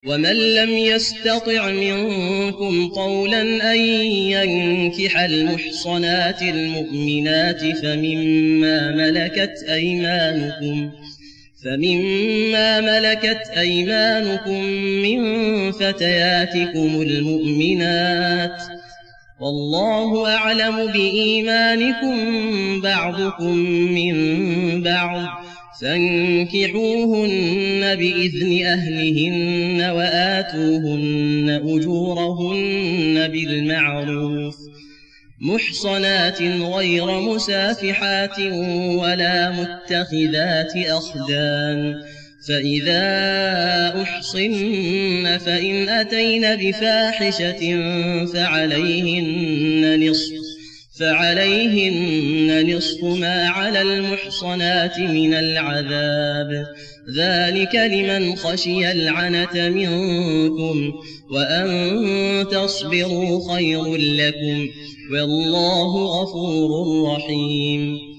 ومن لم يستطع منكم طولا أن ينكح المحصنات المؤمنات فمما ملكت أيمانكم من فتياتكم المؤمنات، والله أعلم بإيمانكم بعضكم من بعض، فانكحوهن بإذن أهلهن وآتوهن أجورهن بالمعروف محصنات غير مسافحات ولا متخذات أخدان، فإذا أحصن فإن أتين بفاحشة فعليهن نصف ما على المحصنات من العذاب، ذلك لمن خشي العنة منكم، وأن تصبروا خير لكم، والله غفور رحيم.